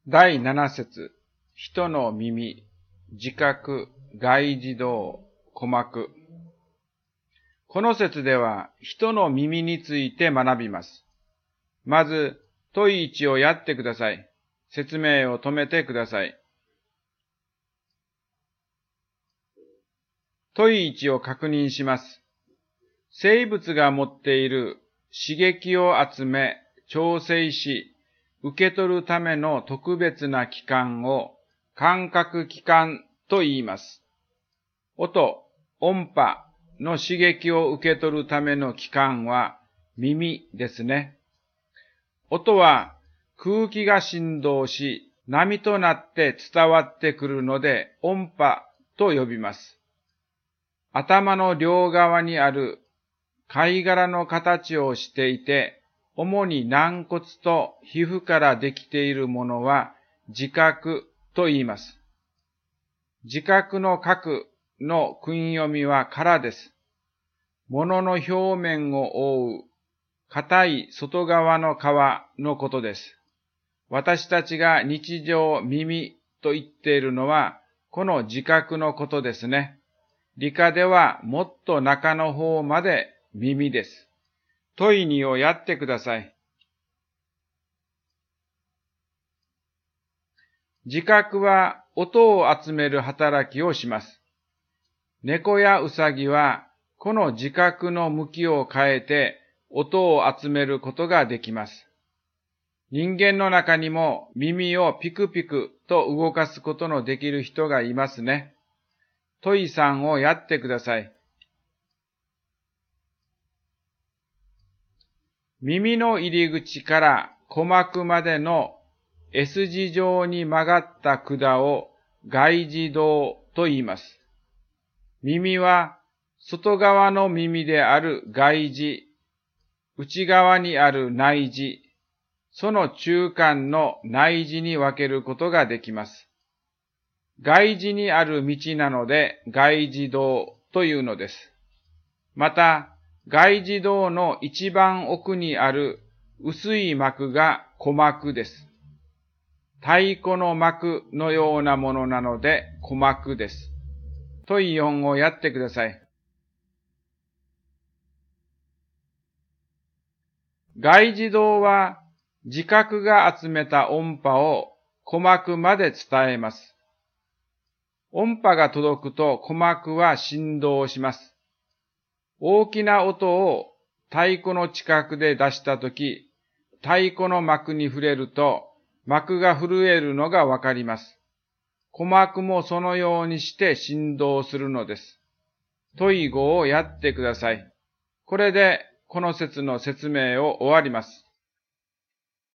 第7節、人の耳、自覚、外耳道、鼓膜。この節では、人の耳について学びます。まず、問い1をやってください。説明を止めてください。問い1を確認します。生物が持っている刺激を集め、調整し、受け取るための特別な器官を感覚器官と言います。音、音波の刺激を受け取るための器官は耳ですね。音は空気が振動し、波となって伝わってくるので音波と呼びます。頭の両側にある貝殻の形をしていて、主に軟骨と皮膚からできているものは自覚と言います。自覚の覚の訓読みは殻です。物の表面を覆う硬い外側の皮のことです。私たちが日常耳と言っているのはこの自覚のことですね。理科ではもっと中の方まで耳です。問い2をやってください。自覚は音を集める働きをします。猫やウサギはこの自覚の向きを変えて音を集めることができます。人間の中にも耳をピクピクと動かすことのできる人がいますね。問い3をやってください。耳の入り口から鼓膜までの S 字状に曲がった管を外耳道と言います。耳は外側の耳である外耳、内側にある内耳、その中間の内耳に分けることができます。外耳にある道なので外耳道というのです。また、外耳道の一番奥にある薄い膜が鼓膜です。太鼓の膜のようなものなので鼓膜です。問い4をやってください。外耳道は自覚が集めた音波を鼓膜まで伝えます。音波が届くと鼓膜は振動します。大きな音を太鼓の近くで出したとき、太鼓の膜に触れると膜が震えるのがわかります。鼓膜もそのようにして振動するのです。問い5をやってください。これでこの説の説明を終わります。